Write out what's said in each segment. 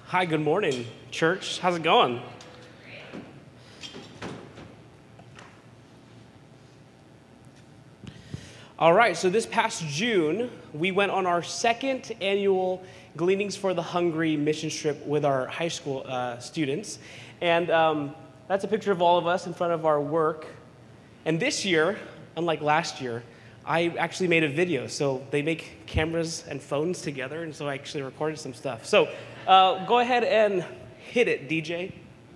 Hi, good morning, church. How's it going? All right, so this past June, we went on our second annual Gleanings for the Hungry mission trip with our high school students. And that's a picture of all of us in front of our work. And this year, unlike last year, I actually made a video. So they make cameras and phones together, and so I actually recorded some stuff. So go ahead and hit it, DJ.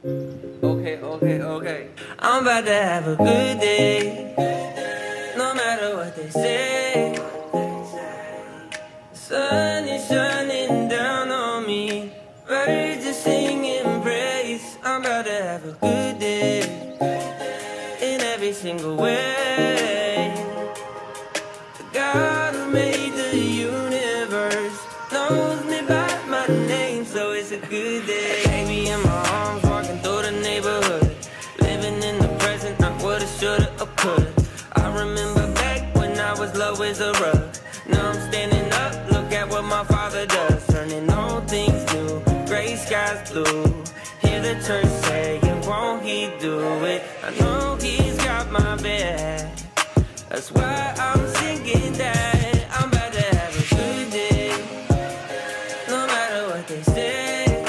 Okay. I'm about to have a good day, no matter what they say. The sun is shining down on me, birds are singing praise. I'm about to have a good day, in every single way. The God who made the universe knows me by my name, so it's a good day. Baby in my arms, walking through the neighborhood, living in the present, not what I shoulda or coulda. I remember back when I was low as a rug. Now I'm standing up, look at what my Father does, turning all things new, gray skies blue. Hear the church say, won't he do it? I know he's got my back, that's why I'm singing that. I'm about to have a good day, no matter what they say.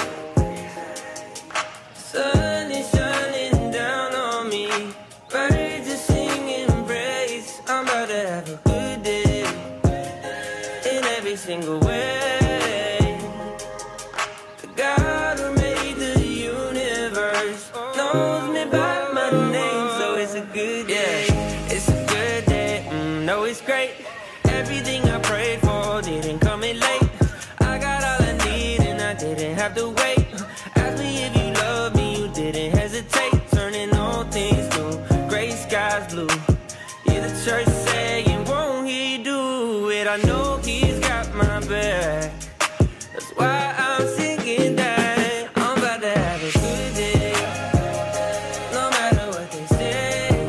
Sun is shining down on me, birds are singing praise. I'm about to have a good day, in every single way. The God who made the universe knows me by my name, so it's a good day. It's a good day, no, it's great. Everything I prayed for didn't come in late. I got all I need and I didn't have to wait. Ask me if you love me, you didn't hesitate. Turning all things new, gray skies blue. Hear the church saying, won't he do it? I know he's got my back, that's why I'm singing that. I'm about to have a good day, no matter what they say.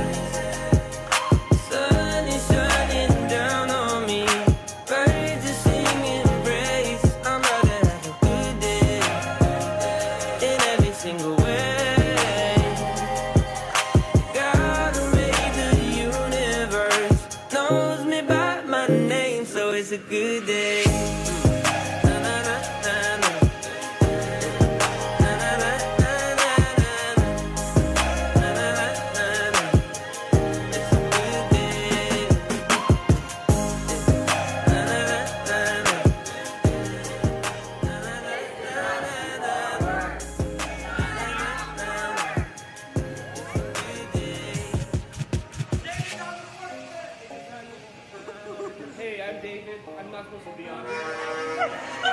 Sun is shining down on me, birds are singing praise. I'm about to have a good day, in every single way. God who made the universe knows me by my name, so it's a good day. Na, na, na, na, na. Na, na, na, na, na, na. Na, na, na, na, na. It's a good day. Na, na, na, na, na. Na, na, na, na, na. Hey, I'm David. I'm not supposed to be on here.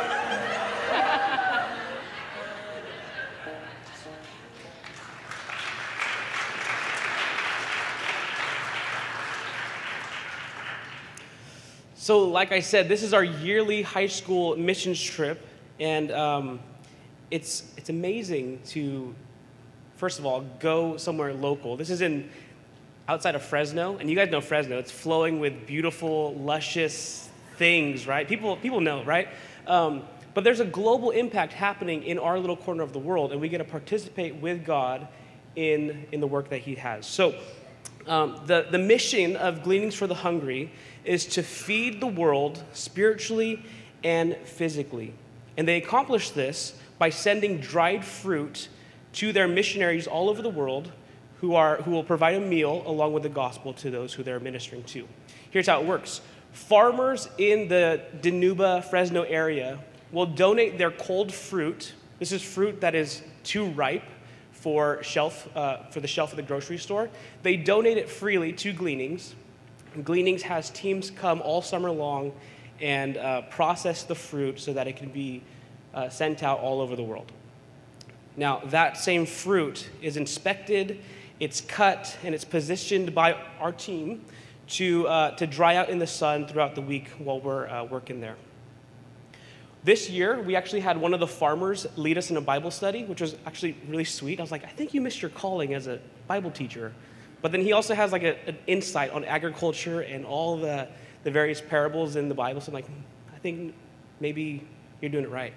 So, like I said, this is our yearly high school missions trip, and it's amazing to, first of all, go somewhere local. This is outside of Fresno, and you guys know Fresno. It's flowing with beautiful, luscious things, right? People know, right? But there's a global impact happening in our little corner of the world, and we get to participate with God in the work that He has. So the mission of Gleanings for the Hungry is to feed the world spiritually and physically. And they accomplish this by sending dried fruit to their missionaries all over the world who will provide a meal along with the gospel to those who they're ministering to. Here's how it works. Farmers in the Dinuba, Fresno area will donate their cold fruit. This is fruit that is too ripe for the shelf of the grocery store. They donate it freely to Gleanings. Gleanings has teams come all summer long and process the fruit so that it can be sent out all over the world. Now, that same fruit is inspected, it's cut, and it's positioned by our team to dry out in the sun throughout the week while we're working there. This year, we actually had one of the farmers lead us in a Bible study, which was actually really sweet. I was like, I think you missed your calling as a Bible teacher. But then he also has like an insight on agriculture and all the various parables in the Bible. So I'm like, I think maybe you're doing it right.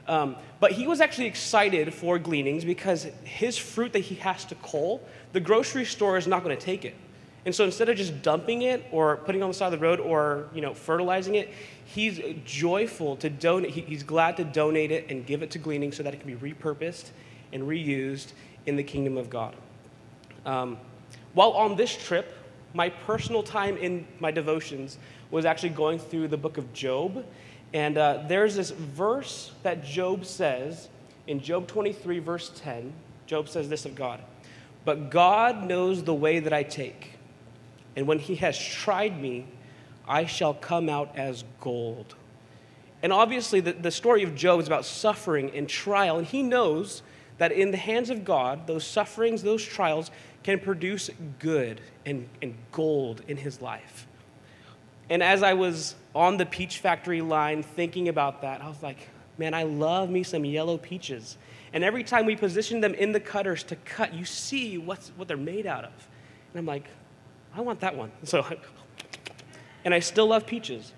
But he was actually excited for gleanings because his fruit that he has to cull, the grocery store is not going to take it. And so instead of just dumping it or putting it on the side of the road or fertilizing it, he's joyful to donate. He's glad to donate it and give it to gleaning so that it can be repurposed and reused in the kingdom of God. While on this trip, my personal time in my devotions was actually going through the book of Job. And there's this verse that Job says in Job 23, verse 10. Job says this of God: "But God knows the way that I take. And when he has tried me, I shall come out as gold." And obviously, the story of Job is about suffering and trial. And he knows that in the hands of God, those sufferings, those trials can produce good and gold in his life. And as I was on the peach factory line thinking about that, I was like, man, I love me some yellow peaches. And every time we position them in the cutters to cut, you see what they're made out of. And I'm like, I want that one. And I still love peaches.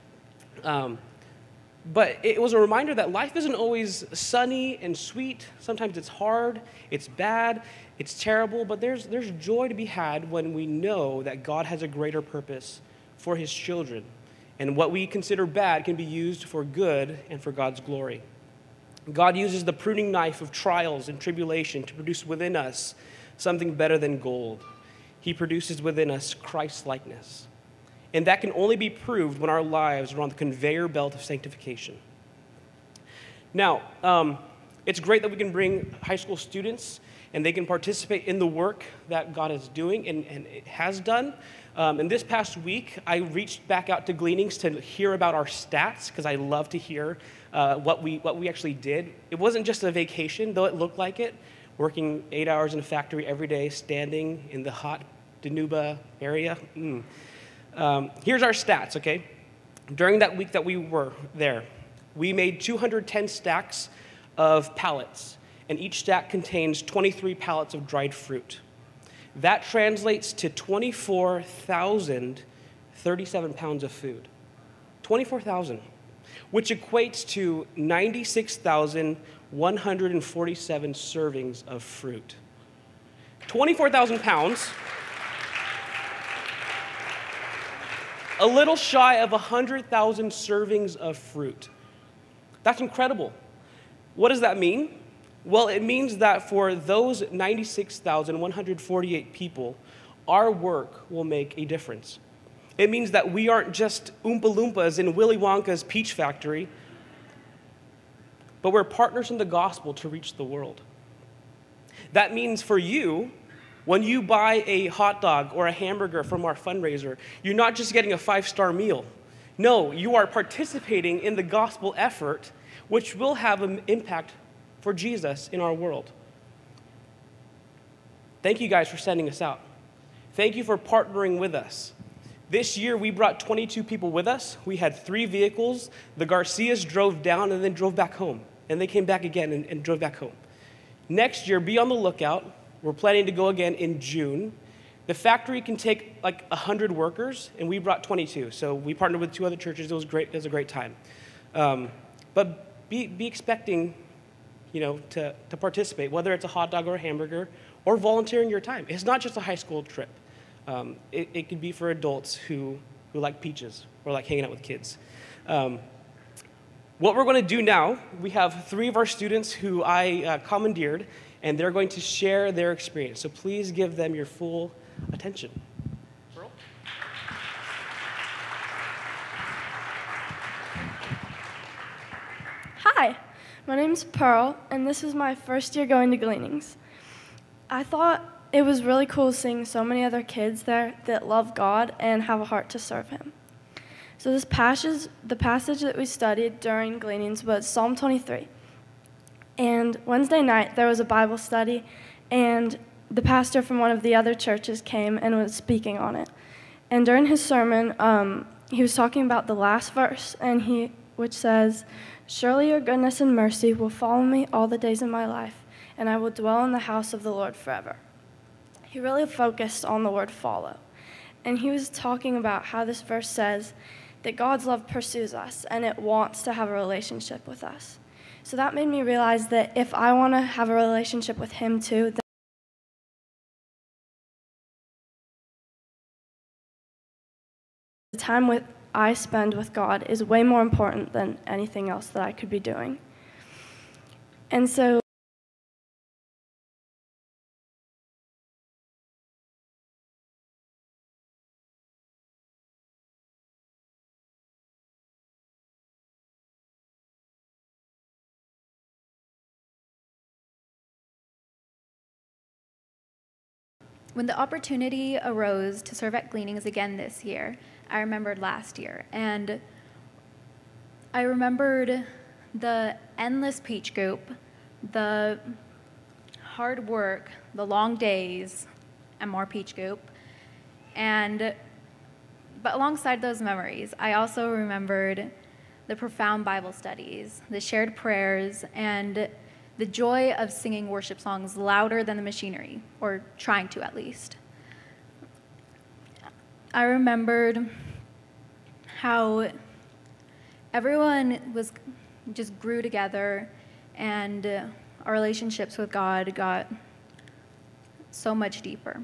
But it was a reminder that life isn't always sunny and sweet. Sometimes it's hard, it's bad, it's terrible, but there's joy to be had when we know that God has a greater purpose for his children. And what we consider bad can be used for good and for God's glory. God uses the pruning knife of trials and tribulation to produce within us something better than gold. He produces within us Christ-likeness. And that can only be proved when our lives are on the conveyor belt of sanctification. Now, it's great that we can bring high school students and they can participate in the work that God is doing and it has done. And this past week, I reached back out to Gleanings to hear about our stats because I love to hear what we actually did. It wasn't just a vacation, though it looked like it, working 8 hours in a factory every day, standing in the hot Danuba area. Here's our stats, okay? During that week that we were there, we made 210 stacks of pallets, and each stack contains 23 pallets of dried fruit. That translates to 24,037 pounds of food. 24,000, which equates to 96,147 servings of fruit. 24,000 pounds, a little shy of 100,000 servings of fruit. That's incredible. What does that mean? Well, it means that for those 96,148 people, our work will make a difference. It means that we aren't just Oompa Loompas in Willy Wonka's peach factory, but we're partners in the gospel to reach the world. That means for you, when you buy a hot dog or a hamburger from our fundraiser, you're not just getting a 5-star meal. No, you are participating in the gospel effort, which will have an impact for Jesus in our world. Thank you guys for sending us out. Thank you for partnering with us. This year, we brought 22 people with us. We had 3 vehicles. The Garcias drove down and then drove back home. And they came back again and drove back home. Next year, be on the lookout. We're planning to go again in June. The factory can take like 100 workers, and we brought 22. So we partnered with 2 other churches. It was great. It was a great time. But be expecting, to participate, whether it's a hot dog or a hamburger or volunteering your time. It's not just a high school trip. It could be for adults who like peaches or like hanging out with kids. What we're going to do now, we have 3 of our students who I commandeered, and they're going to share their experience. So please give them your full attention. Pearl? Hi, my name's Pearl, and this is my first year going to Gleanings. I thought it was really cool seeing so many other kids there that love God and have a heart to serve Him. So the passage that we studied during Gleanings was Psalm 23. And Wednesday night, there was a Bible study, and the pastor from one of the other churches came and was speaking on it. And during his sermon, he was talking about the last verse, which says, "Surely your goodness and mercy will follow me all the days of my life, and I will dwell in the house of the Lord forever." He really focused on the word follow. And he was talking about how this verse says that God's love pursues us, and it wants to have a relationship with us. So that made me realize that if I want to have a relationship with him too, then the time I spend with God is way more important than anything else that I could be doing. And so when the opportunity arose to serve at Gleanings again this year, I remembered last year, and I remembered the endless peach goop, the hard work, the long days, and more peach goop. But alongside those memories, I also remembered the profound Bible studies, the shared prayers, and the joy of singing worship songs louder than the machinery, or trying to at least. I remembered how everyone just grew together, and our relationships with God got so much deeper.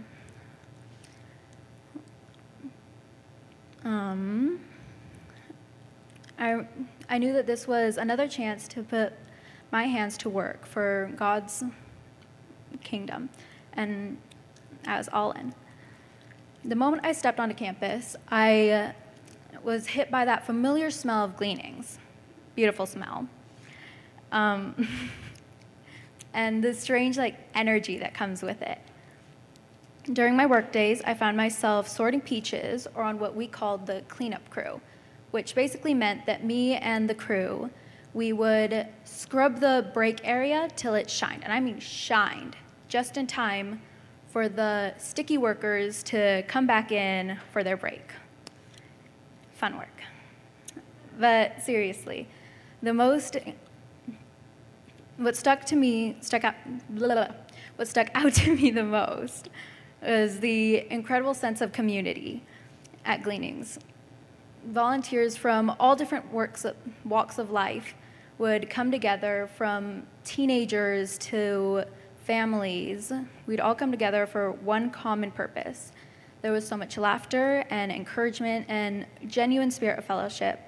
I knew that this was another chance to put my hands to work for God's kingdom, and I was all in. The moment I stepped onto campus, I was hit by that familiar smell of Gleanings. Beautiful smell. And the strange energy that comes with it. During my work days, I found myself sorting peaches, or on what we called the cleanup crew, which basically meant that me and the crew, we would scrub the break area till it shined, and I mean shined, just in time for the sticky workers to come back in for their break. Fun work. But seriously, what stuck out to me the most was the incredible sense of community at Gleanings. Volunteers from all different walks of life would come together, from teenagers to families. We'd all come together for one common purpose. There was so much laughter and encouragement and genuine spirit of fellowship.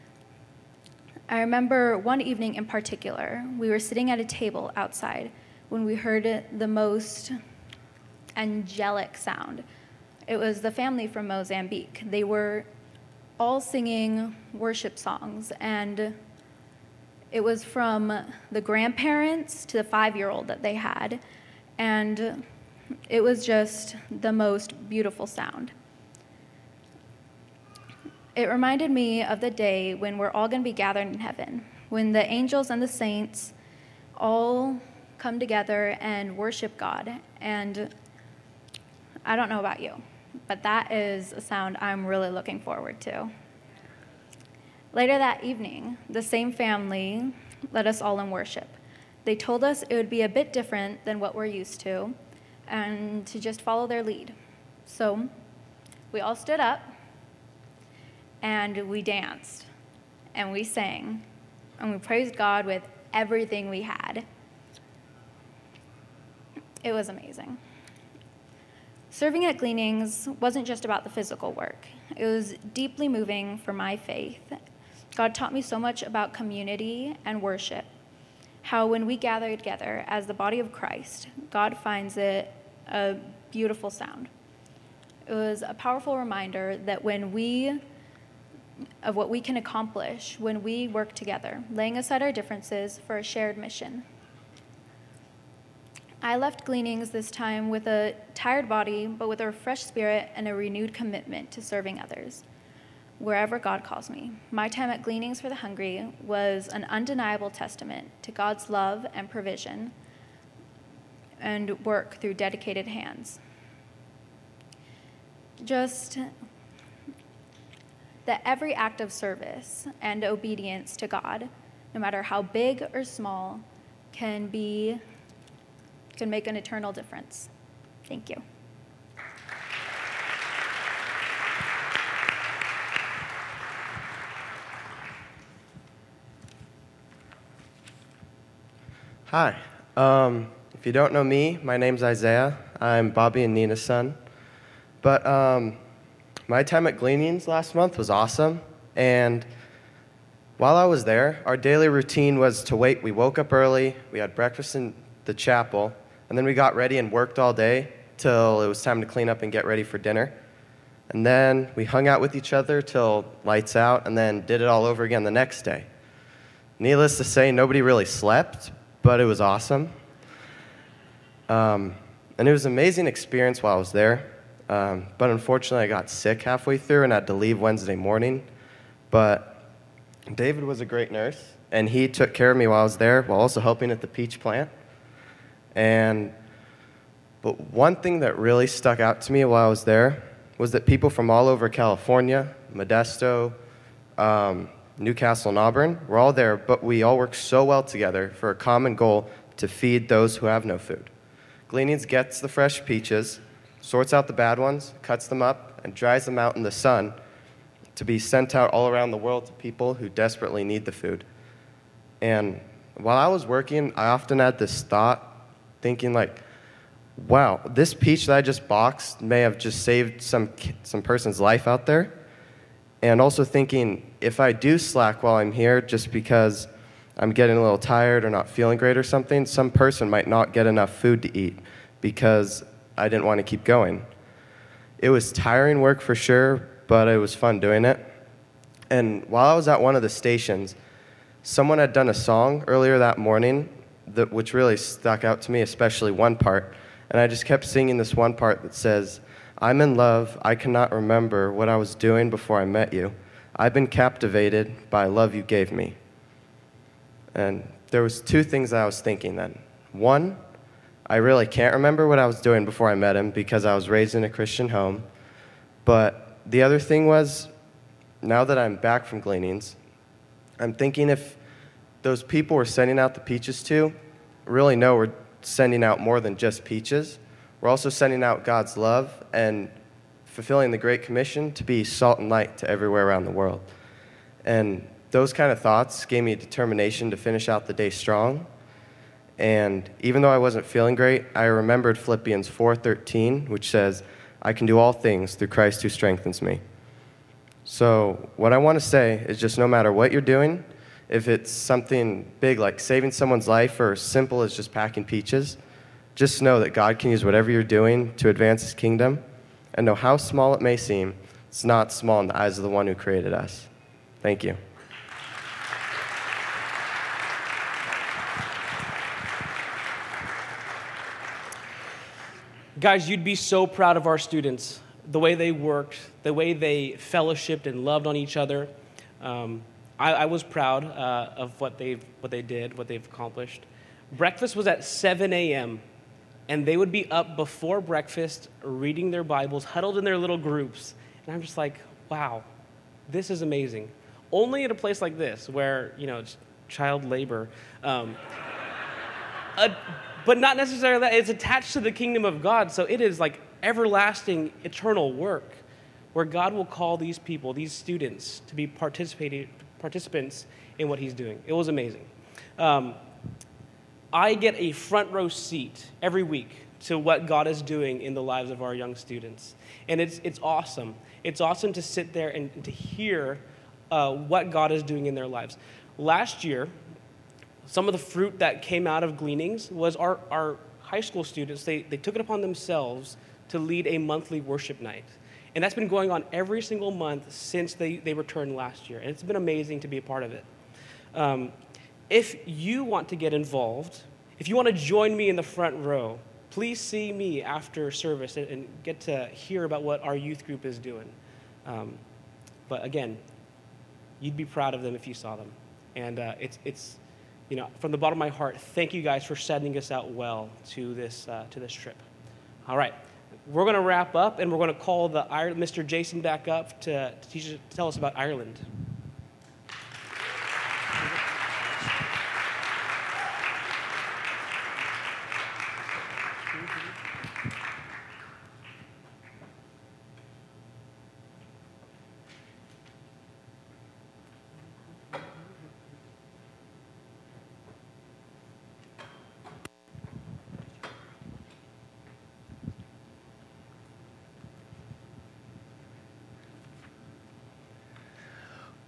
I remember one evening in particular, we were sitting at a table outside when we heard the most angelic sound. It was the family from Mozambique. They were all singing worship songs, and it was from the grandparents to the 5-year-old that they had, and it was just the most beautiful sound. It reminded me of the day when we're all going to be gathered in heaven, when the angels and the saints all come together and worship God. And I don't know about you, but that is a sound I'm really looking forward to. Later that evening, the same family led us all in worship. They told us it would be a bit different than what we're used to, and to just follow their lead. So we all stood up, and we danced, and we sang, and we praised God with everything we had. It was amazing. Serving at Gleanings wasn't just about the physical work. It was deeply moving for my faith. God taught me so much about community and worship, how when we gather together as the body of Christ, God finds it a beautiful sound. It was a powerful reminder that of what we can accomplish when we work together, laying aside our differences for a shared mission. I left Gleanings this time with a tired body, but with a refreshed spirit and a renewed commitment to serving others, wherever God calls me. My time at Gleanings for the Hungry was an undeniable testament to God's love and provision and work through dedicated hands. Just that every act of service and obedience to God, no matter how big or small, can make an eternal difference. Thank you. Hi. If you don't know me, my name's Isaiah. I'm Bobby and Nina's son. But my time at Gleanings last month was awesome. And while I was there, our daily routine was to wait. We woke up early, we had breakfast in the chapel, and then we got ready and worked all day till it was time to clean up and get ready for dinner. And then we hung out with each other till lights out, and then did it all over again the next day. Needless to say, nobody really slept, but it was awesome. And it was an amazing experience while I was there. But unfortunately, I got sick halfway through and had to leave Wednesday morning. But David was a great nurse, and he took care of me while I was there, while also helping at the peach plant. But one thing that really stuck out to me while I was there was that people from all over California, Modesto, Newcastle, and Auburn were all there, but we all worked so well together for a common goal to feed those who have no food. Gleanings gets the fresh peaches, sorts out the bad ones, cuts them up, and dries them out in the sun to be sent out all around the world to people who desperately need the food. And while I was working, I often had this thought, thinking like, wow, this peach that I just boxed may have just saved some person's life out there. And also thinking, if I do slack while I'm here just because I'm getting a little tired or not feeling great or something, some person might not get enough food to eat because I didn't want to keep going. It was tiring work for sure, but it was fun doing it. And while I was at one of the stations, someone had done a song earlier that morning which really stuck out to me, especially one part. And I just kept singing this one part that says, "I'm in love, I cannot remember what I was doing before I met you. I've been captivated by love you gave me." And there was two things that I was thinking then. One, I really can't remember what I was doing before I met him because I was raised in a Christian home. But the other thing was, now that I'm back from Gleanings, I'm thinking if those people we're sending out the peaches to really know we're sending out more than just peaches. We're also sending out God's love and fulfilling the Great Commission to be salt and light to everywhere around the world. And those kind of thoughts gave me determination to finish out the day strong. And even though I wasn't feeling great, I remembered Philippians 4:13, which says, "I can do all things through Christ who strengthens me." So what I want to say is just no matter what you're doing, if it's something big like saving someone's life or simple as just packing peaches, just know that God can use whatever you're doing to advance his kingdom. And no how small it may seem, it's not small in the eyes of the one who created us. Thank you. Guys, you'd be so proud of our students, the way they worked, the way they fellowshipped and loved on each other. I was proud of what they did, what they've accomplished. Breakfast was at 7 a.m., and they would be up before breakfast, reading their Bibles, huddled in their little groups. And I'm just like, wow, this is amazing. Only at a place like this, where, it's child labor. But not necessarily that. It's attached to the kingdom of God, so it is like everlasting, eternal work, where God will call these people, these students, to be participants in what he's doing. It was amazing. I get a front row seat every week to what God is doing in the lives of our young students. And it's awesome. It's awesome to sit there and to hear what God is doing in their lives. Last year, some of the fruit that came out of Gleanings was our high school students. They took it upon themselves to lead a monthly worship night. And that's been going on every single month since they returned last year. And it's been amazing to be a part of it. If you want to get involved, if you want to join me in the front row, please see me after service and get to hear about what our youth group is doing. But again, you'd be proud of them if you saw them. And it's from the bottom of my heart, thank you guys for sending us out well to this trip. All right. We're going to wrap up, and we're going to call Mr. Jason back up to tell us about Ireland.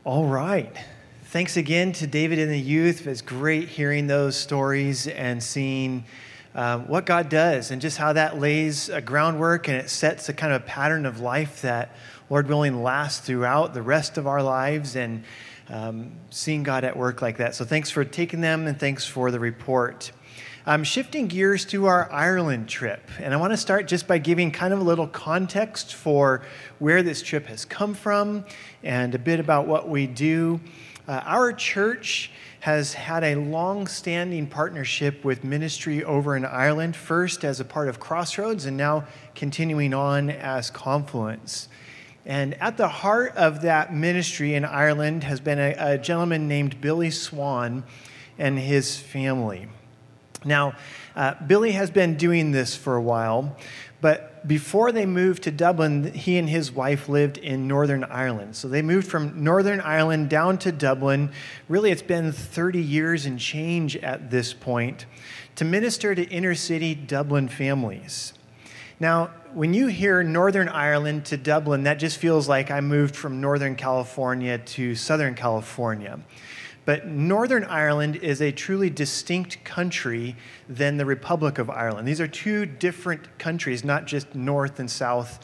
All right. Thanks again to David and the youth. It's great hearing those stories and seeing what God does and just how that lays a groundwork and it sets a kind of pattern of life that, Lord willing, lasts throughout the rest of our lives, and seeing God at work like that. So thanks for taking them, and thanks for the report. I'm shifting gears to our Ireland trip, and I want to start just by giving kind of a little context for where this trip has come from and a bit about what we do. Our church has had a long-standing partnership with ministry over in Ireland, first as a part of Crossroads and now continuing on as Confluence. And at the heart of that ministry in Ireland has been a gentleman named Billy Swan and his family. Now, Billy has been doing this for a while, but before they moved to Dublin, he and his wife lived in Northern Ireland. So they moved from Northern Ireland down to Dublin. Really, it's been 30 years and change at this point, to minister to inner-city Dublin families. Now, when you hear Northern Ireland to Dublin, that just feels like I moved from Northern California to Southern California. But Northern Ireland is a truly distinct country than the Republic of Ireland. These are two different countries, not just North and South.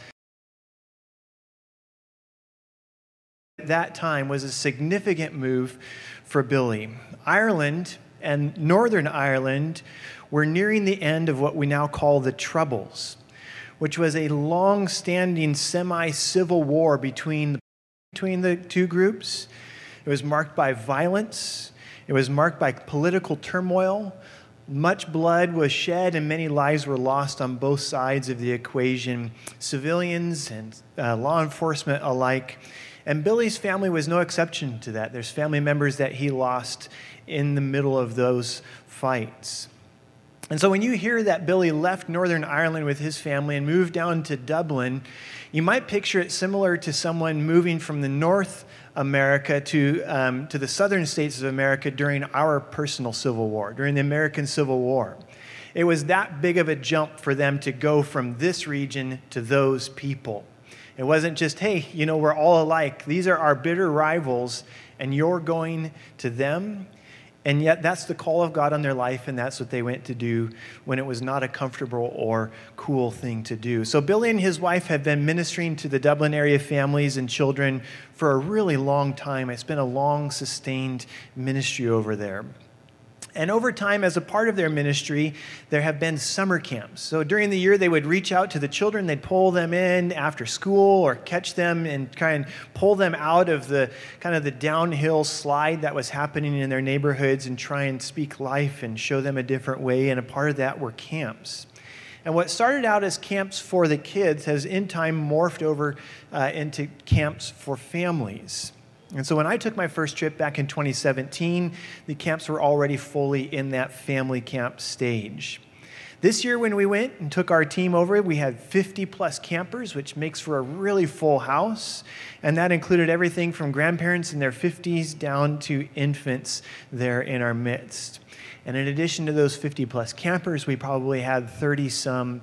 At that time was a significant move for Billy. Ireland and Northern Ireland were nearing the end of what we now call the Troubles, which was a long-standing semi-civil war between the two groups. It was marked by violence. It was marked by political turmoil. Much blood was shed and many lives were lost on both sides of the equation, civilians and law enforcement alike. And Billy's family was no exception to that. There's family members that he lost in the middle of those fights. And so when you hear that Billy left Northern Ireland with his family and moved down to Dublin, you might picture it similar to someone moving from the North America to the southern states of America during our personal Civil War, during the American Civil War. It was that big of a jump for them to go from this region to those people. It wasn't just, hey, we're all alike. These are our bitter rivals, and you're going to them. And yet that's the call of God on their life, and that's what they went to do when it was not a comfortable or cool thing to do. So Billy and his wife have been ministering to the Dublin area families and children for a really long time. It's been a long, sustained ministry over there. And over time, as a part of their ministry, there have been summer camps. So during the year, they would reach out to the children. They'd pull them in after school or catch them and try and pull them out of the kind of the downhill slide that was happening in their neighborhoods and try and speak life and show them a different way. And a part of that were camps. And what started out as camps for the kids has in time morphed over into camps for families. And so when I took my first trip back in 2017, the camps were already fully in that family camp stage. This year when we went and took our team over, we had 50-plus campers, which makes for a really full house. And that included everything from grandparents in their 50s down to infants there in our midst. And in addition to those 50-plus campers, we probably had 30-some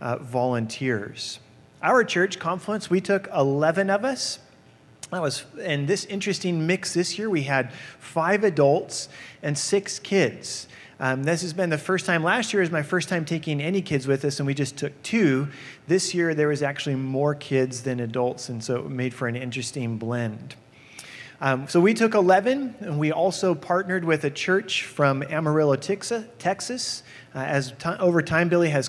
volunteers. Our church, Confluence, we took 11 of us. And this interesting mix this year, we had 5 adults and 6 kids. This has been the first time. Last year was my first time taking any kids with us, and we just took 2. This year, there was actually more kids than adults, and so it made for an interesting blend. So we took 11, and we also partnered with a church from Amarillo, Texas. Over time, Billy has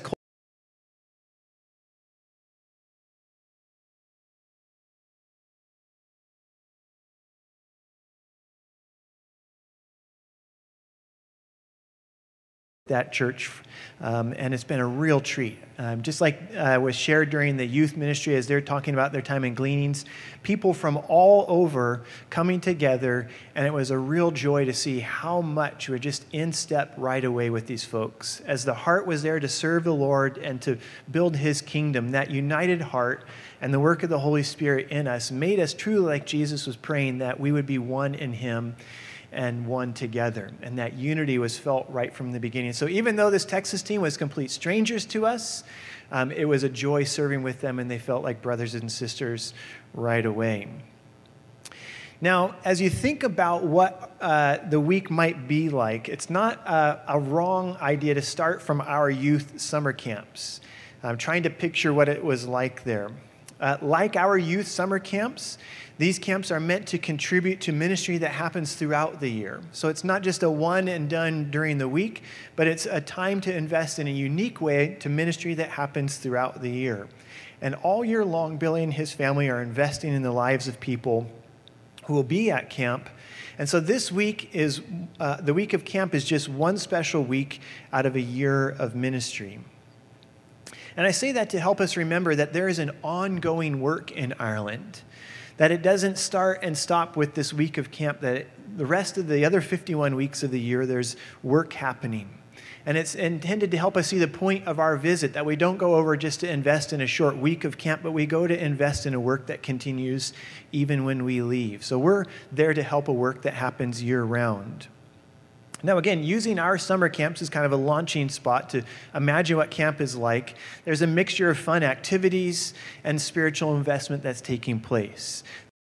that church, and it's been a real treat. Just like was shared during the youth ministry as they're talking about their time in Gleanings, people from all over coming together, and it was a real joy to see how much we're just in step right away with these folks. As the heart was there to serve the Lord and to build His kingdom, that united heart and the work of the Holy Spirit in us made us truly like Jesus was praying, that we would be one in Him and one together. And that unity was felt right from the beginning. So even though this Texas team was complete strangers to us, it was a joy serving with them, and they felt like brothers and sisters right away. Now, as you think about what the week might be like, it's not a wrong idea to start from our youth summer camps. I'm trying to picture what it was like there. Like our youth summer camps, these camps are meant to contribute to ministry that happens throughout the year. So it's not just a one and done during the week, but it's a time to invest in a unique way to ministry that happens throughout the year. And all year long, Billy and his family are investing in the lives of people who will be at camp. And so this week is, the week of camp is just one special week out of a year of ministry. And I say that to help us remember that there is an ongoing work in Ireland, that it doesn't start and stop with this week of camp, that the rest of the other 51 weeks of the year, there's work happening. And it's intended to help us see the point of our visit, that we don't go over just to invest in a short week of camp, but we go to invest in a work that continues even when we leave. So we're there to help a work that happens year-round. Now, again, using our summer camps is kind of a launching spot to imagine what camp is like. There's a mixture of fun activities and spiritual investment that's taking place.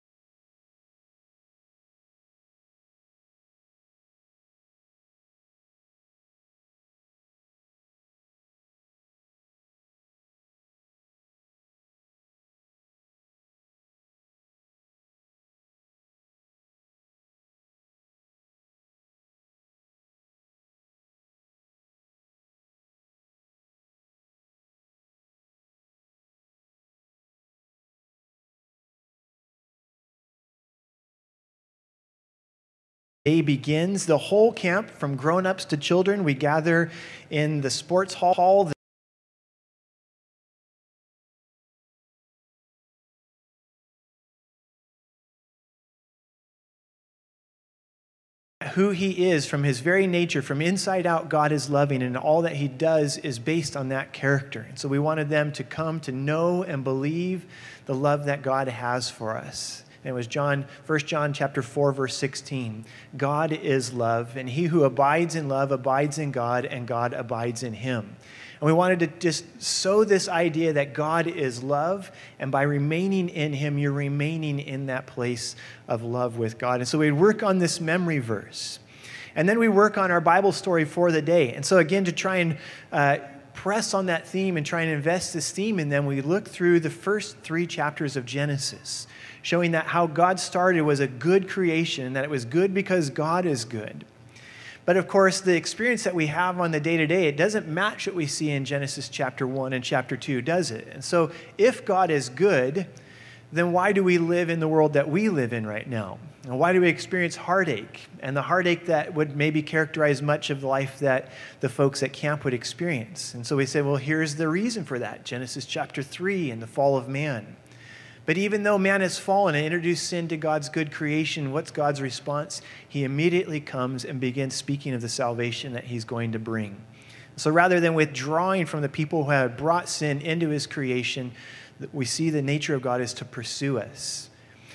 Day begins. The whole camp, from grown-ups to children, we gather in the sports hall. Who he is from his very nature, from inside out, God is loving, and all that he does is based on that character. And so we wanted them to come to know and believe the love that God has for us. And it was 1 John chapter 4, verse 16. God is love, and he who abides in love abides in God, and God abides in him. And we wanted to just sow this idea that God is love, and by remaining in him, you're remaining in that place of love with God. And so we'd work on this memory verse. And then we work on our Bible story for the day. And so again, to try and press on that theme and try and invest this theme in them, we look through the first 3 chapters of Genesis, showing that how God started was a good creation, that it was good because God is good. But of course, the experience that we have on the day-to-day, it doesn't match what we see in Genesis chapter 1 and chapter 2, does it? And so if God is good, then why do we live in the world that we live in right now? And why do we experience heartache? And the heartache that would maybe characterize much of the life that the folks at camp would experience. And so we say, well, here's the reason for that. Genesis chapter 3 and the fall of man. But even though man has fallen and introduced sin to God's good creation, what's God's response? He immediately comes and begins speaking of the salvation that he's going to bring. So rather than withdrawing from the people who had brought sin into his creation, we see the nature of God is to pursue us.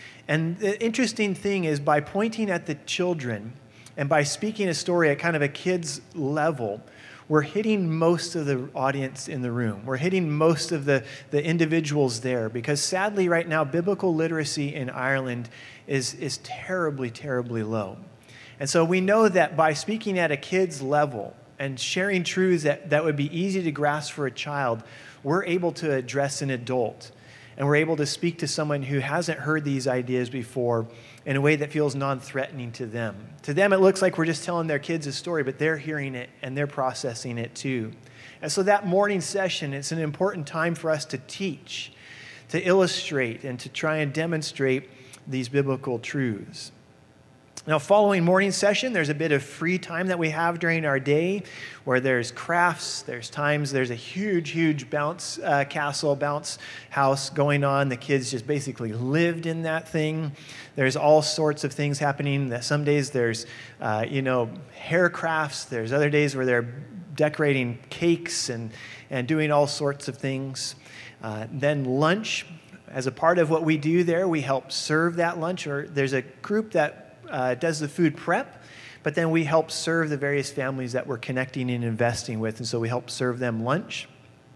And the interesting thing is, by pointing at the children and by speaking a story at kind of a kid's level, we're hitting most of the audience in the room. We're hitting most of the individuals there, because sadly right now, biblical literacy in Ireland is terribly, terribly low. And so we know that by speaking at a kid's level and sharing truths that would be easy to grasp for a child, we're able to address an adult. And we're able to speak to someone who hasn't heard these ideas before in a way that feels non-threatening to them. To them, it looks like we're just telling their kids a story, but they're hearing it and they're processing it too. And so that morning session, it's an important time for us to teach, to illustrate, and to try and demonstrate these biblical truths. Now, following morning session, there's a bit of free time that we have during our day where there's crafts, there's a huge bounce castle, bounce house going on. The kids just basically lived in that thing. There's all sorts of things happening. Some days there's, hair crafts. There's other days where they're decorating cakes and doing all sorts of things. Then lunch. As a part of what we do there, we help serve that lunch, or there's a group that does the food prep, but then we help serve the various families that we're connecting and investing with, and so we help serve them lunch.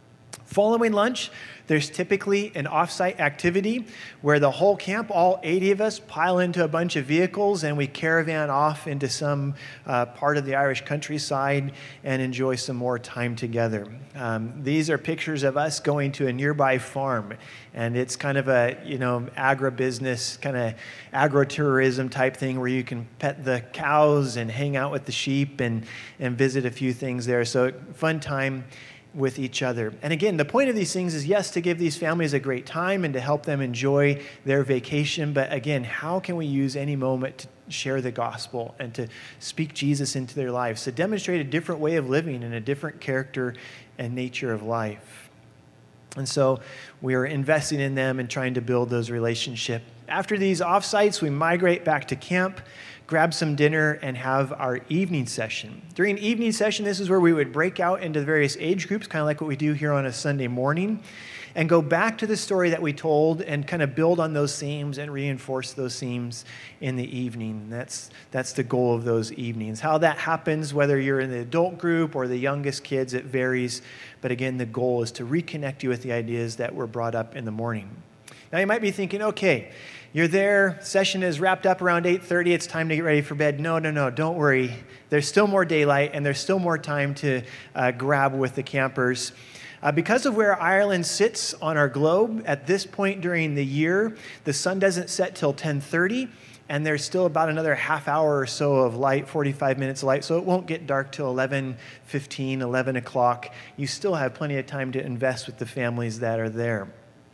Following lunch, there's typically an off-site activity where the whole camp, all 80 of us, pile into a bunch of vehicles and we caravan off into some part of the Irish countryside and enjoy some more time together. These are pictures of us going to a nearby farm, and it's kind of a, agribusiness, kind of agro-tourism type thing where you can pet the cows and hang out with the sheep and visit a few things there. So fun time with each other. And again, the point of these things is, yes, to give these families a great time and to help them enjoy their vacation. But again, how can we use any moment to share the gospel and to speak Jesus into their lives, to demonstrate a different way of living and a different character and nature of life? And so we are investing in them and trying to build those relationships. After these offsites, we migrate back to camp, grab some dinner, and have our evening session. During evening session, this is where we would break out into the various age groups, kind of like what we do here on a Sunday morning, and go back to the story that we told and kind of build on those themes and reinforce those themes in the evening. That's the goal of those evenings. How that happens, whether you're in the adult group or the youngest kids, it varies. But again, the goal is to reconnect you with the ideas that were brought up in the morning. Now you might be thinking, okay, you're there, session is wrapped up around 8:30, it's time to get ready for bed. No, don't worry. There's still more daylight and there's still more time to grab with the campers. Because of where Ireland sits on our globe, at this point during the year, the sun doesn't set till 10:30, and there's still about another half hour or so of light, 45 minutes of light, so it won't get dark till 11:15, 11 o'clock. You still have plenty of time to invest with the families that are there.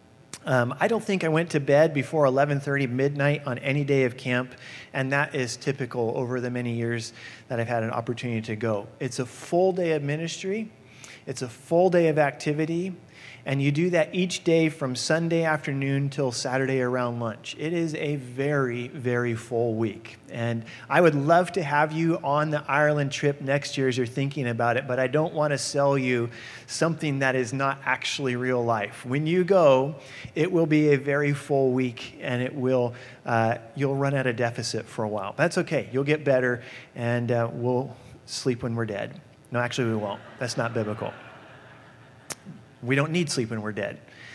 I don't think I went to bed before 11:30 midnight on any day of camp, and that is typical over the many years that I've had an opportunity to go. It's a full day of ministry. It's a full day of activity, and you do that each day from Sunday afternoon till Saturday around lunch. It is a very, very full week, and I would love to have you on the Ireland trip next year as you're thinking about it, but I don't want to sell you something that is not actually real life. When you go, it will be a very full week, and it will you'll run at a deficit for a while. That's okay. You'll get better, and we'll sleep when we're dead. No, actually we won't. That's not biblical. We don't need sleep when we're dead.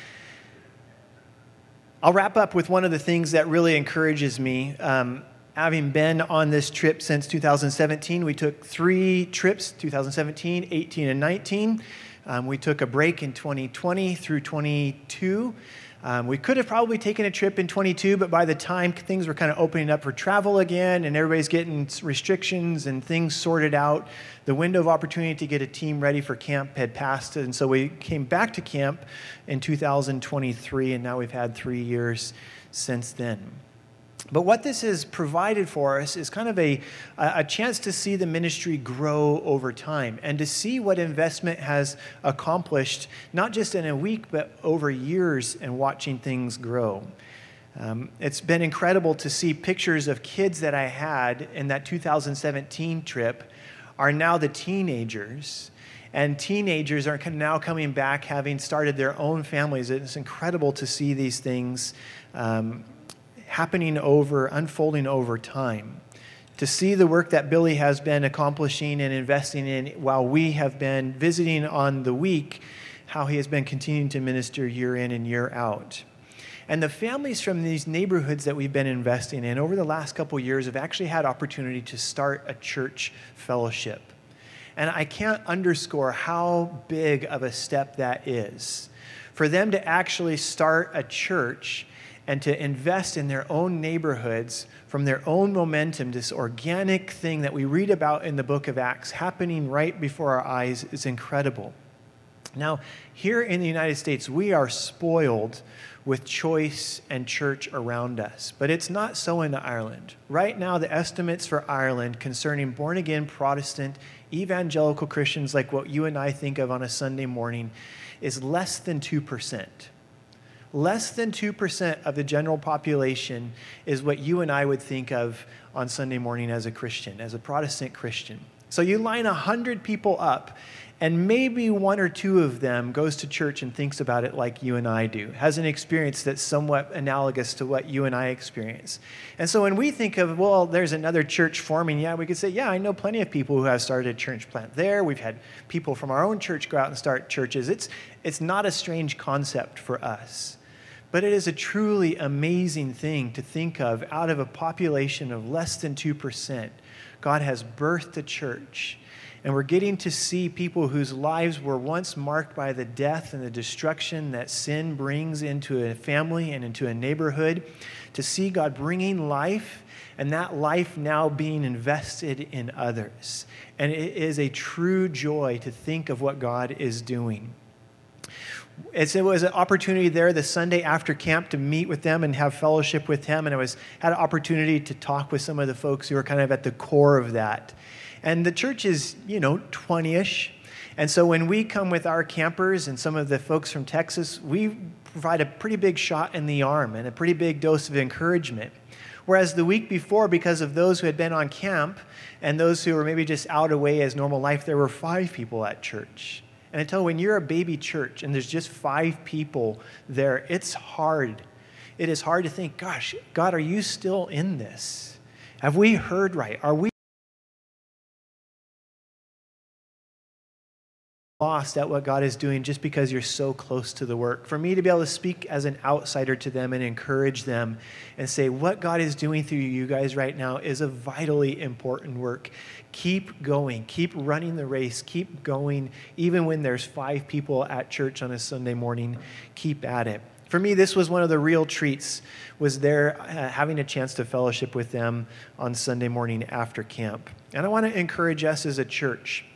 I'll wrap up with one of the things that really encourages me. Having been on this trip since 2017, we took 3 trips, 2017, 18, and 19. We took a break in 2020 through 22. We could have probably taken a trip in 22, but by the time things were kind of opening up for travel again and everybody's getting restrictions and things sorted out, the window of opportunity to get a team ready for camp had passed. And so we came back to camp in 2023, and now we've had 3 years since then. But what this has provided for us is kind of a chance to see the ministry grow over time and to see what investment has accomplished, not just in a week, but over years, and watching things grow. It's been incredible to see pictures of kids that I had in that 2017 trip are now the teenagers. And teenagers are now coming back, having started their own families. It's incredible to see these things unfolding over time. To see the work that Billy has been accomplishing and investing in while we have been visiting on the week, how he has been continuing to minister year in and year out. And the families from these neighborhoods that we've been investing in over the last couple of years have actually had opportunity to start a church fellowship. And I can't underscore how big of a step that is. For them to actually start a church and to invest in their own neighborhoods from their own momentum, this organic thing that we read about in the book of Acts happening right before our eyes is incredible. Now, here in the United States, we are spoiled with choice and church around us, but it's not so in Ireland. Right now, the estimates for Ireland concerning born-again Protestant evangelical Christians like what you and I think of on a Sunday morning is less than 2%. Less than 2% of the general population is what you and I would think of on Sunday morning as a Christian, as a Protestant Christian. So you line 100 people up, And maybe one or two of them goes to church and thinks about it like you and I do, has an experience that's somewhat analogous to what you and I experience. And so when we think of, well, there's another church forming, yeah, we could say, yeah, I know plenty of people who have started a church plant there. We've had people from our own church go out and start churches. It's not a strange concept for us. But it is a truly amazing thing to think of. Out of a population of less than 2%, God has birthed a church. And we're getting to see people whose lives were once marked by the death and the destruction that sin brings into a family and into a neighborhood, to see God bringing life, and that life now being invested in others. And it is a true joy to think of what God is doing. It was an opportunity there the Sunday after camp to meet with them and have fellowship with him. And I had an opportunity to talk with some of the folks who are kind of at the core of that. And the church is, 20-ish. And so when we come with our campers and some of the folks from Texas, we provide a pretty big shot in the arm and a pretty big dose of encouragement. Whereas the week before, because of those who had been on camp and those who were maybe just out away as normal life, there were 5 people at church. And I tell you, when you're a baby church and there's just 5 people there, it's hard. It is hard to think, gosh, God, are you still in this? Have we heard right? Are we lost at what God is doing just because you're so close to the work? For me to be able to speak as an outsider to them and encourage them and say, what God is doing through you guys right now is a vitally important work. Keep going. Keep running the race. Keep going. Even when there's 5 people at church on a Sunday morning, keep at it. For me, this was one of the real treats, was there having a chance to fellowship with them on Sunday morning after camp. And I want to encourage us as a church.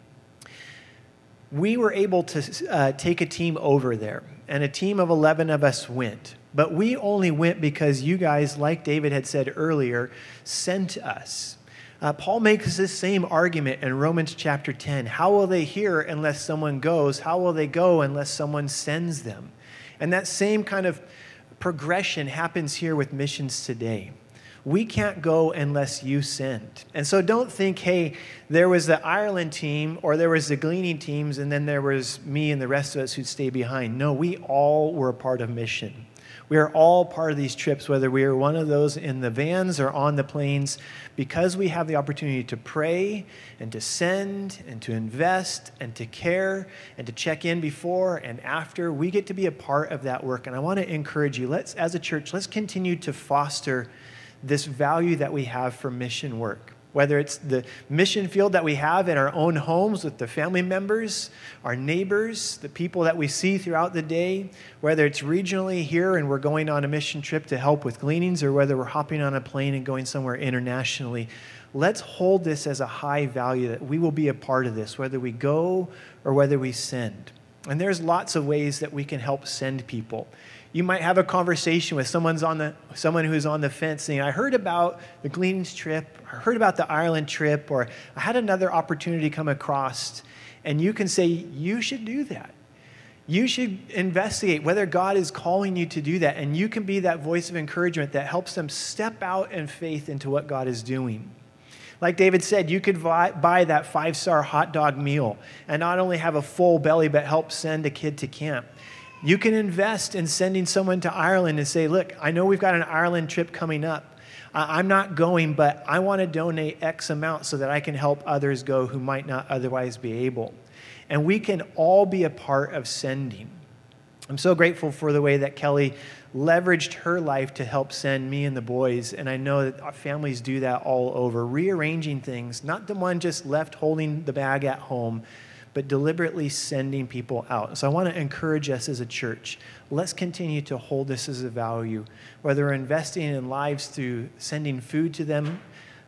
We were able to take a team over there, and a team of 11 of us went. But we only went because you guys, like David had said earlier, sent us. Paul makes this same argument in Romans chapter 10. How will they hear unless someone goes? How will they go unless someone sends them? And that same kind of progression happens here with missions today. We can't go unless you send. And so don't think, hey, there was the Ireland team or there was the Gleaning teams and then there was me and the rest of us who'd stay behind. No, we all were a part of mission. We are all part of these trips, whether we are one of those in the vans or on the planes, because we have the opportunity to pray and to send and to invest and to care and to check in before and after. We get to be a part of that work. And I want to encourage you, as a church, let's continue to foster this value that we have for mission work. Whether it's the mission field that we have in our own homes with the family members, our neighbors, the people that we see throughout the day, whether it's regionally here and we're going on a mission trip to help with gleanings, or whether we're hopping on a plane and going somewhere internationally, let's hold this as a high value that we will be a part of this, whether we go or whether we send. And there's lots of ways that we can help send people. You might have a conversation with someone who's on the fence saying, I heard about the Gleanings trip, I heard about the Ireland trip, or I had another opportunity come across, and you can say, you should do that. You should investigate whether God is calling you to do that, and you can be that voice of encouragement that helps them step out in faith into what God is doing. Like David said, you could buy that 5-star hot dog meal and not only have a full belly, but help send a kid to camp. You can invest in sending someone to Ireland and say, look, I know we've got an Ireland trip coming up. I'm not going, but I want to donate X amount so that I can help others go who might not otherwise be able. And we can all be a part of sending. I'm so grateful for the way that Kelly leveraged her life to help send me and the boys. And I know that our families do that all over, rearranging things, not the one just left holding the bag at home, but deliberately sending people out. So I want to encourage us as a church. Let's continue to hold this as a value, whether we're investing in lives through sending food to them,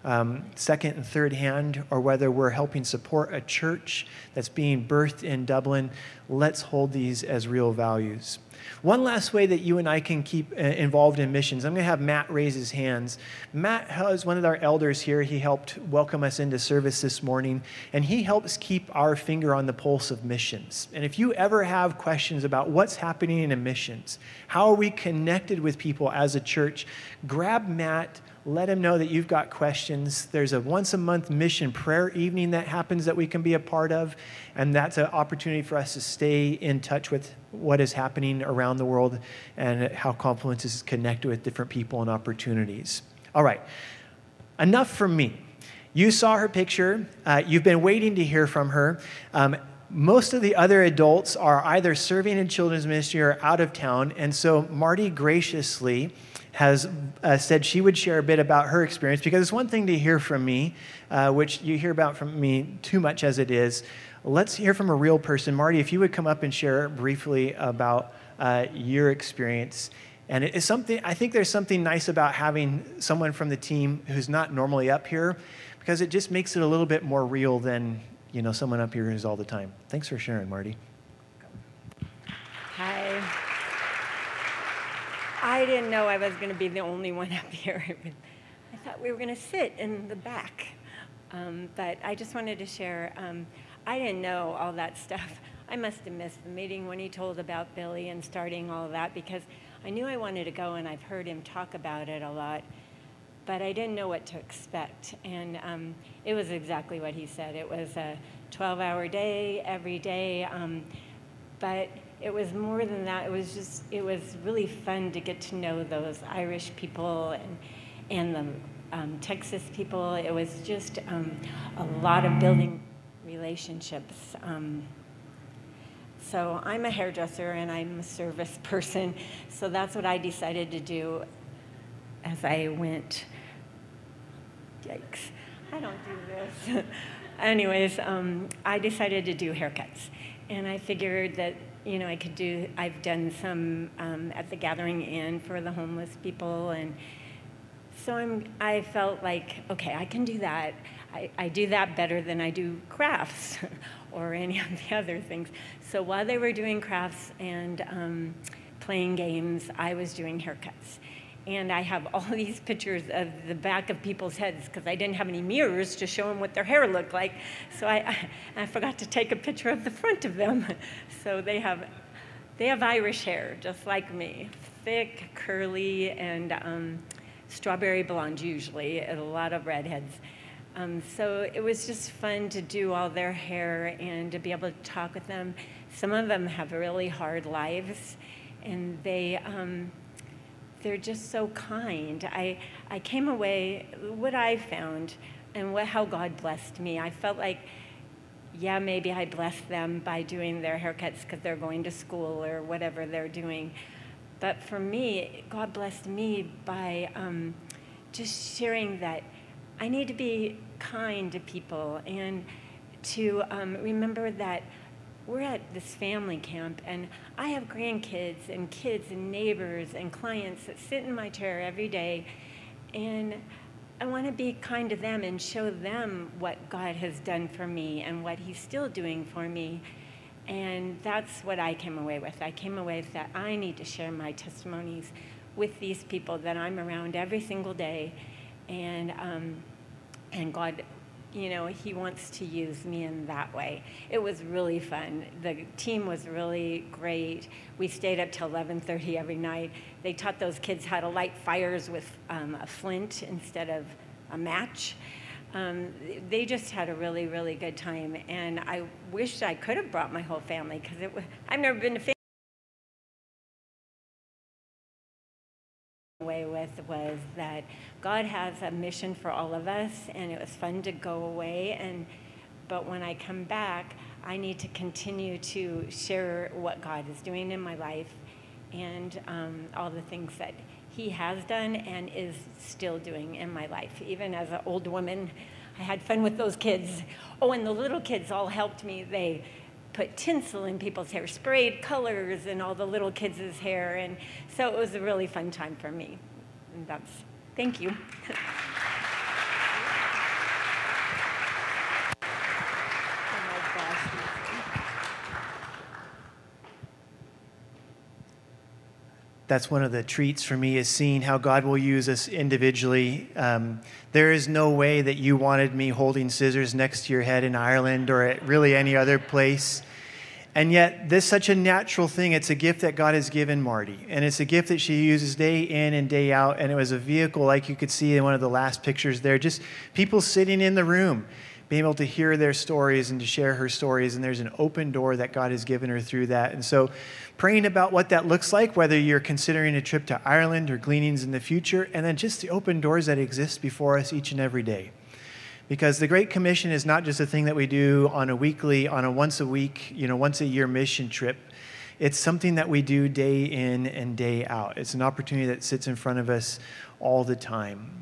second and third hand, or whether we're helping support a church that's being birthed in Dublin. Let's hold these as real values. One last way that you and I can keep involved in missions. I'm going to have Matt raise his hands. Matt is one of our elders here. He helped welcome us into service this morning, and he helps keep our finger on the pulse of missions. And if you ever have questions about what's happening in missions, how are we connected with people as a church, grab Matt, let him know that you've got questions. There's a once-a-month mission prayer evening that happens that we can be a part of, and that's an opportunity for us to stay in touch with what is happening around the world and how Confluence is connected with different people and opportunities. All right, enough from me. You saw her picture. You've been waiting to hear from her. Most of the other adults are either serving in children's ministry or out of town, and so Marty graciously has said she would share a bit about her experience, because it's one thing to hear from me, which you hear about from me too much as it is. Let's hear from a real person. Marty, if you would come up and share briefly about your experience. And it's something, I think there's something nice about having someone from the team who's not normally up here, because it just makes it a little bit more real than, someone up here who's all the time. Thanks for sharing, Marty. Hi. I didn't know I was going to be the only one up here. I thought we were going to sit in the back. But I just wanted to share, I didn't know all that stuff. I must have missed the meeting when he told about Billy and starting all of that, because I knew I wanted to go, and I've heard him talk about it a lot, but I didn't know what to expect. And it was exactly what he said. It was a 12-hour day every day, but it was more than that. It was really fun to get to know those Irish people and the Texas people. It was just a lot of building relationships. So I'm a hairdresser and I'm a service person, so that's what I decided to do as I went. Yikes, I don't do this. Anyways, I decided to do haircuts, and I figured that I've done some at the Gathering Inn for the homeless people, and so I felt like, okay, I can do that. I do that better than I do crafts or any of the other things. So while they were doing crafts and playing games, I was doing haircuts. And I have all these pictures of the back of people's heads, because I didn't have any mirrors to show them what their hair looked like. So I forgot to take a picture of the front of them. So they have Irish hair, just like me, thick, curly, and strawberry blonde usually, and a lot of redheads. So it was just fun to do all their hair and to be able to talk with them. Some of them have really hard lives, and they're just so kind. I came away, what I found and how God blessed me, I felt like, yeah, maybe I blessed them by doing their haircuts because they're going to school or whatever they're doing. But for me, God blessed me by just sharing that I need to be kind to people, and to remember that we're at this family camp, and I have grandkids and kids and neighbors and clients that sit in my chair every day, and I want to be kind to them and show them what God has done for me and what he's still doing for me. And that's what I came away with. I came away with that I need to share my testimonies with these people that I'm around every single day. And God, he wants to use me in that way. It was really fun. The team was really great. We stayed up till 11:30 every night. They taught those kids how to light fires with a flint instead of a match. They just had a really, really good time. And I wished I could have brought my whole family, because I've never been to family. Away with was that God has a mission for all of us, and it was fun to go away, but when I come back, I need to continue to share what God is doing in my life, and all the things that he has done and is still doing in my life. Even as an old woman, I had fun with those kids. Oh, and the little kids all helped me. They put tinsel in people's hair, sprayed colors in all the little kids' hair, and so it was a really fun time for me. And thank you. That's one of the treats for me, is seeing how God will use us individually. There is no way that you wanted me holding scissors next to your head in Ireland or at really any other place. And yet, this is such a natural thing. It's a gift that God has given Marty. And it's a gift that she uses day in and day out. And it was a vehicle, like you could see in one of the last pictures there, just people sitting in the room, being able to hear their stories and to share her stories. And there's an open door that God has given her through that. And so praying about what that looks like, whether you're considering a trip to Ireland or gleanings in the future, and then just the open doors that exist before us each and every day. Because the Great Commission is not just a thing that we do on a once a week, once a year mission trip. It's something that we do day in and day out. It's an opportunity that sits in front of us all the time.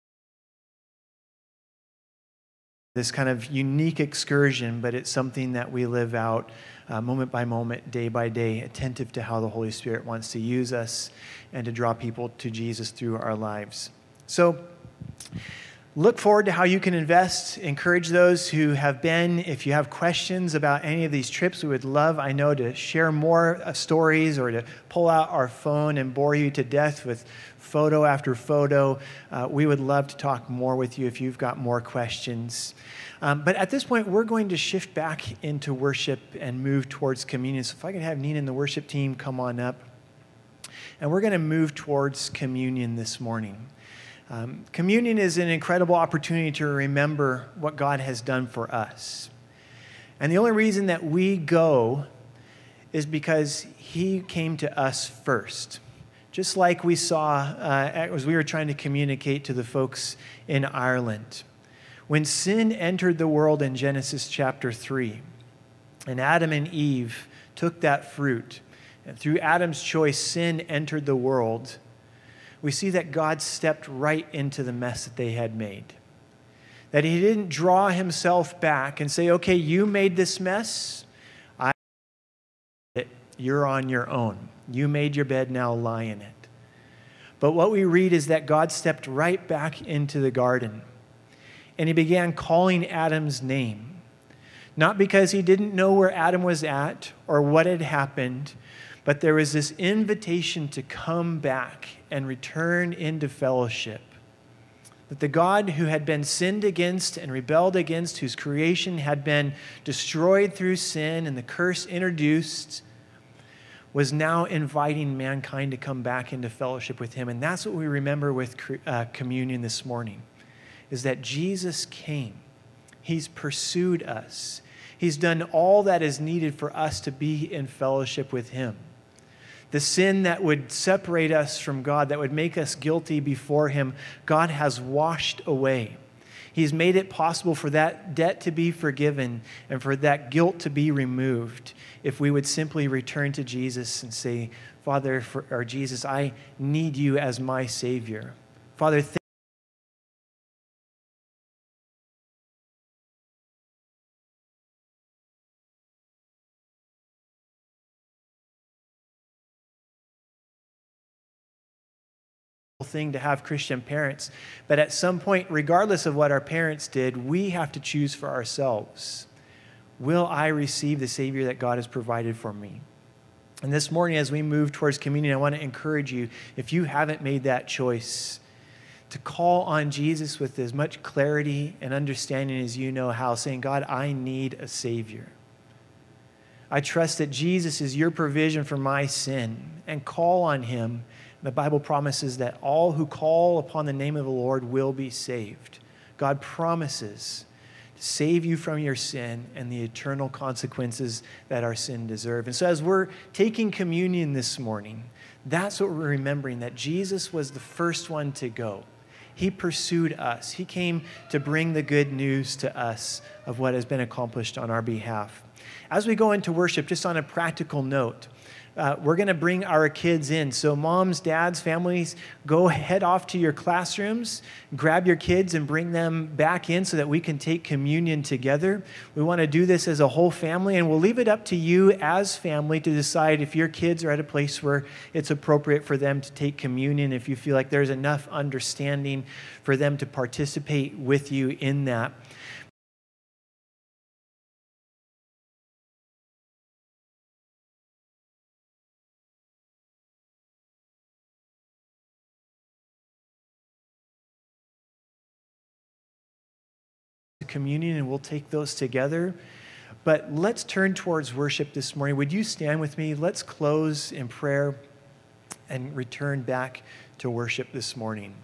This kind of unique excursion, but it's something that we live out moment by moment, day by day, attentive to how the Holy Spirit wants to use us and to draw people to Jesus through our lives. So, look forward to how you can invest. Encourage those who have been. If you have questions about any of these trips, we would love, I know, to share more stories or to pull out our phone and bore you to death with photo after photo. We would love to talk more with you if you've got more questions. But at this point, we're going to shift back into worship and move towards communion. So if I could have Nina and the worship team come on up. And we're going to move towards communion this morning. Communion is an incredible opportunity to remember what God has done for us. And the only reason that we go is because he came to us first. Just like we saw as we were trying to communicate to the folks in Ireland. When sin entered the world in Genesis chapter 3, and Adam and Eve took that fruit, and through Adam's choice, sin entered the world, we see that God stepped right into the mess that they had made. That he didn't draw himself back and say, okay, you made this mess. You're on your own. You made your bed, now lie in it. But what we read is that God stepped right back into the garden. And he began calling Adam's name. Not because he didn't know where Adam was at or what had happened, but there was this invitation to come back and return into fellowship. That the God who had been sinned against and rebelled against, whose creation had been destroyed through sin and the curse introduced, was now inviting mankind to come back into fellowship with him. And that's what we remember with communion this morning, is that Jesus came. He's pursued us. He's done all that is needed for us to be in fellowship with him. The sin that would separate us from God, that would make us guilty before him, God has washed away. He's made it possible for that debt to be forgiven and for that guilt to be removed if we would simply return to Jesus and say, Father, or Jesus, I need you as my Savior. Father, thing to have Christian parents, but at some point, regardless of what our parents did, we have to choose for ourselves. Will I receive the Savior that God has provided for me? And this morning, as we move towards communion, I want to encourage you, if you haven't made that choice, to call on Jesus with as much clarity and understanding as you know how, saying, God, I need a Savior. I trust that Jesus is your provision for my sin, and call on him. The Bible promises that all who call upon the name of the Lord will be saved. God promises to save you from your sin and the eternal consequences that our sin deserve. And so as we're taking communion this morning, that's what we're remembering, that Jesus was the first one to go. He pursued us. He came to bring the good news to us of what has been accomplished on our behalf. As we go into worship, just on a practical note, we're going to bring our kids in. So moms, dads, families, go head off to your classrooms, grab your kids and bring them back in so that we can take communion together. We want to do this as a whole family, and we'll leave it up to you as family to decide if your kids are at a place where it's appropriate for them to take communion, if you feel like there's enough understanding for them to participate with you in that. Communion, and we'll take those together. But let's turn towards worship this morning. Would you stand with me? Let's close in prayer and return back to worship this morning.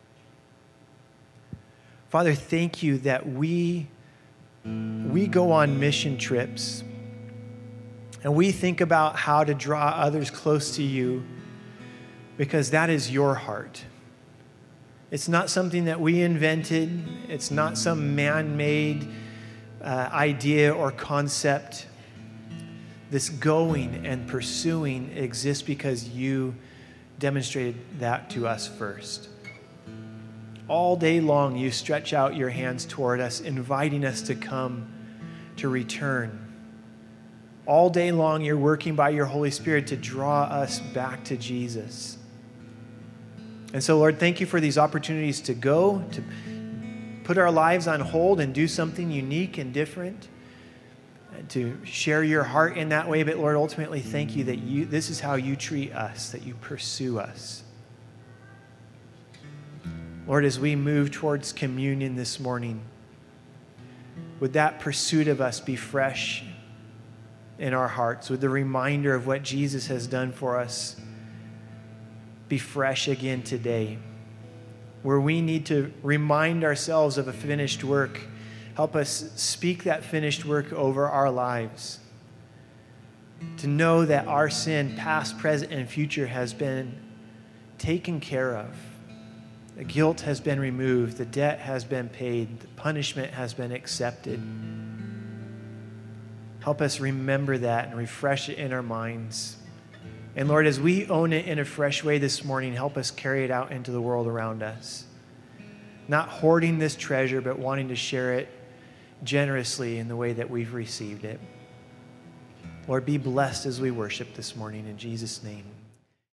Father, thank you that we go on mission trips and we think about how to draw others close to you because that is your heart. It's not something that we invented. It's not some man-made idea or concept. This going and pursuing exists because you demonstrated that to us first. All day long, you stretch out your hands toward us, inviting us to come, to return. All day long, you're working by your Holy Spirit to draw us back to Jesus. And so, Lord, thank you for these opportunities to go, to put our lives on hold and do something unique and different, and to share your heart in that way. But, Lord, ultimately, thank you that this is how you treat us, that you pursue us. Lord, as we move towards communion this morning, would that pursuit of us be fresh in our hearts? Would the reminder of what Jesus has done for us be fresh again today? Where we need to remind ourselves of a finished work, help us speak that finished work over our lives. To know that our sin, past, present, and future, has been taken care of. The guilt has been removed. The debt has been paid. The punishment has been accepted. Help us remember that and refresh it in our minds. And Lord, as we own it in a fresh way this morning, help us carry it out into the world around us. Not hoarding this treasure, but wanting to share it generously in the way that we've received it. Lord, be blessed as we worship this morning in Jesus' name.